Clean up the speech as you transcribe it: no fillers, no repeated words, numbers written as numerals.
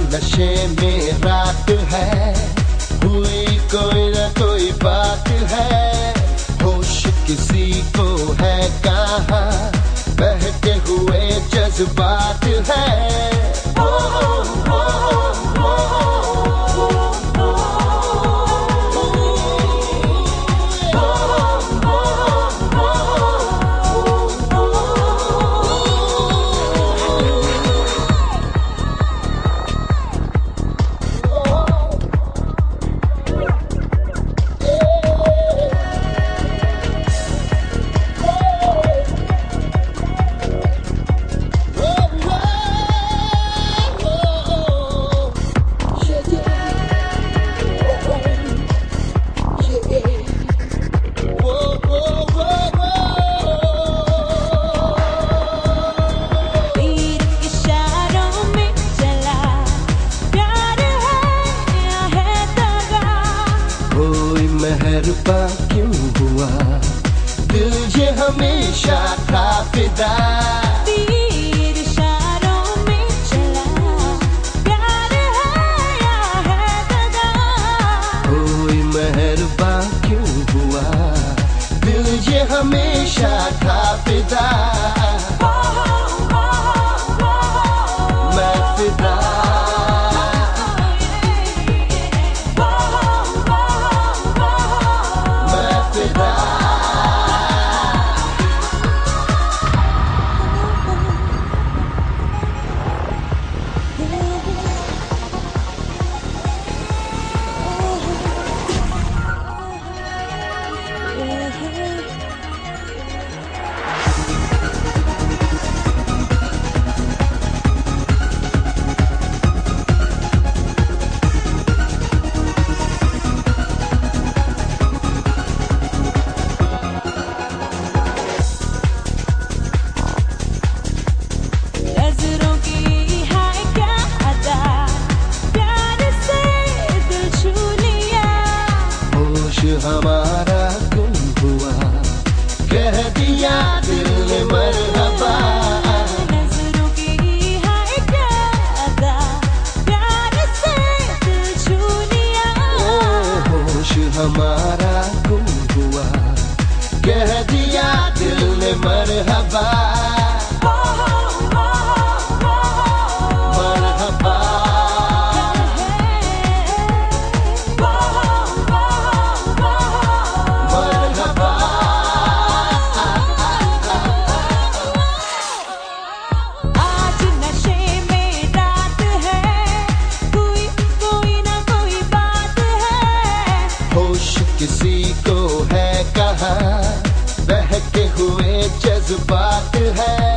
नशे में रात है, हुई कोई न कोई बात है, होश किसी को है कहाँ, बहते हुए जज्बात है। मेहरबा क्यों हुआ दिल ये हमेशा था फिदा, तीर इशारों में चला, प्यार है या है दगा। कोई मेहरबा क्यों हुआ दिल ये हमेशा था फिदा, मैं फिदा। हमारा गुम हुआ, कह दिया दिल ने मरहबा, नजरों की हाय क्या अदा, प्यार से दिल छू लिया। होश हमारा गुम हुआ, कह दिया दिल ने मरहबा, मरहबा। किसी को है कहाँ, बहते हुए जज्बात है।